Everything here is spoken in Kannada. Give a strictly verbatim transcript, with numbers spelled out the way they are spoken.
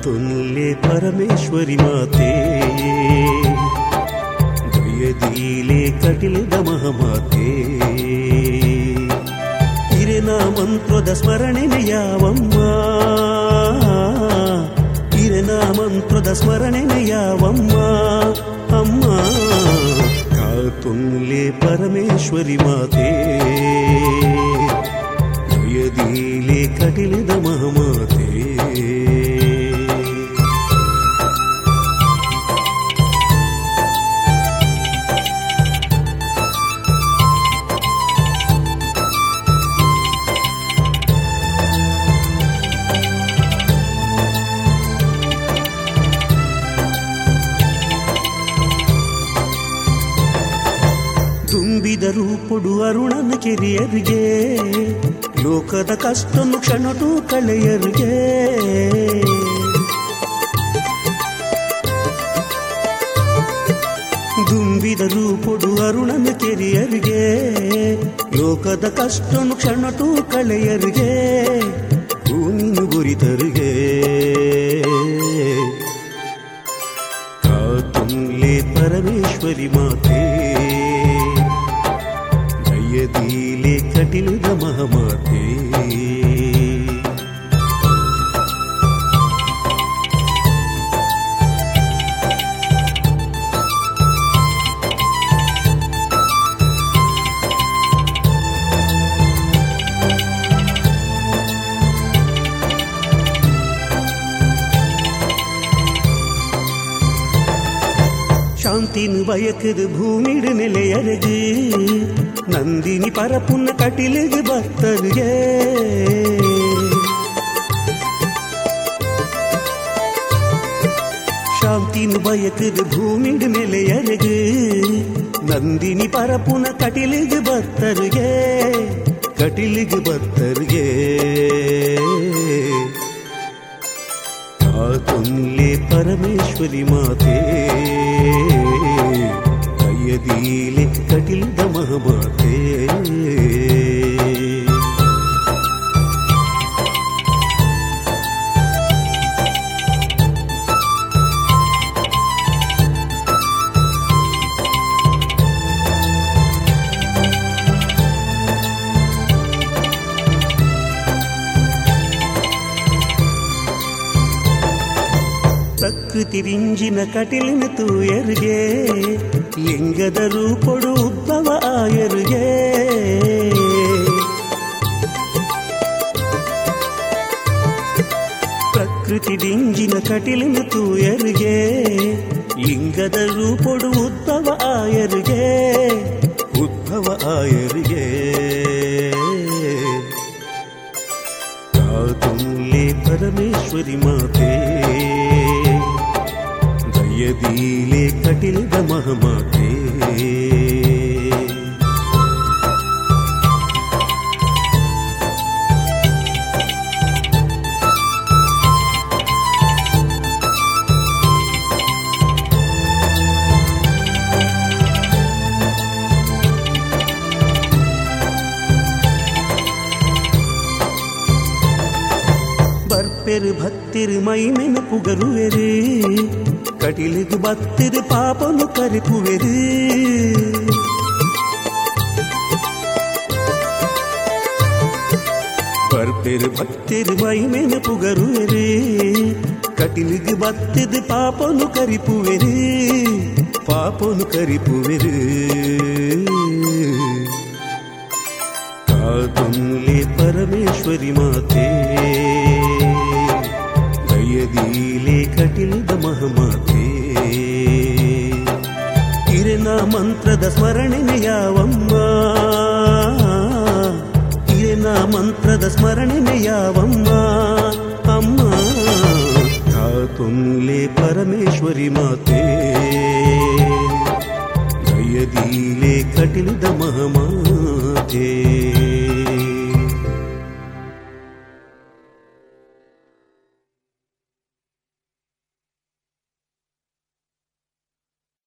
तुल्ये परमेश्वरी माते दयदीले कटिलद महामाते इरेन मंत्ರದ ಸ್ಮರಣೆನೆ ಯಾವಮ್ಮ ಇರೆನ ಮಂತ್ರದ ಸ್ಮರಣೆನೆ ಯಾವಮ್ಮ ಅಮ್ಮ तुल्ये परमेश्वरी माते दयदीले कटिलद महामाते ತುಂಬಿದರು ಕೊಡು ಅರುಣನ ಕಿರಿಯರಿಗೆ ಲೋಕದ ಕಷ್ಟನ್ನು ಕ್ಷಣಟು ಕಳೆಯರಿಗೆ ತುಂಬಿದರು ಕೊಡು ಅರುಣನ ಕಿರಿಯರಿಗೆ ಲೋಕದ ಕಷ್ಟನ್ನು ಕ್ಷಣಟು ಕಳೆಯರಿಗೆ ಭೂಮಿನು ಗುರಿತರಿಗೆ तुल्ये परमेश्वरी माते दयदीले कटिलद महामाते ಶಾಂತಿನ ಬಯಕದ ಭೂಮಿಡ ನೆಲೆಯರಿಗೆ ನಂದಿನಿ ಪರಪುನ್ನ ಕಟಿಲಿಗೆ ಭಕ್ತರಿಗೆ ಶಾಂತಿನ ಬಯಕದ ಭೂಮಿಡ ನೆಲೆಯರಿಗೆ ನಂದಿನಿ ಪರಪುನ್ನ ಕಟಿಲಿಗೆ ಭಕ್ತರಿಗೆ ಕಟಿಲಿಗೆ ಭಕ್ತರಿಗೆ तुल्ये परमेश्वरी माते दयदीले कटिलद महामाते ಪ್ರಕೃತಿ ರಿಂಜಿನ ಕಟಿಲಿನ ತೂಯರಿಗೆ ಲಿಂಗದ ರೂಪೊಡು ಉದ್ಭವ ಆಯರಿಗೆ ಪ್ರಕೃತಿ ರಿಂಜಿನ ಕಟಿಲಿನ ತೂಯರಿಗೆ ಲಿಂಗದ ರೂಪೊಡು ಉದ್ಭವ ಆಯರಿಗೆ ಉದ್ಭವ ಆಯರಿಗೆ तुल्ये परमेश्वरी माते दयदीले कटिलद महामाते ಬರ್ಪೆರು ಭಕ್ತಿರು ಮೈಮೆನ ಪುಗರುವೆರು ಕಟಿಲಿಗೆ ಭಕ್ತಿರು ಪಾಪನು ಕರಿಪುವೆರು ಬರ್ಪೆರು ಭಕ್ತಿರು ಮೈಮೆನ ಪುಗರುವೆರು ಕಟಿಲಿಗೆ ಭಕ್ತಿರು ಪಾಪನು ಕರಿಪುವೆರು ಪಾಪನು ಕರಿಪುವೆರು तुल्ये परमेश्वरी माते दयदीले कटिलद महामाते इरेन मंत्ರದ ಸ್ಮರಣೆನೆ ಯಾವಮ್ಮ ಇರೆನ ಮಂತ್ರದ ಸ್ಮರಣೆನೆ ಯಾವಮ್ಮ ಅಮ್ಮ तुल्ये परमेश्वरी माते दयदीले कटिलद महामाते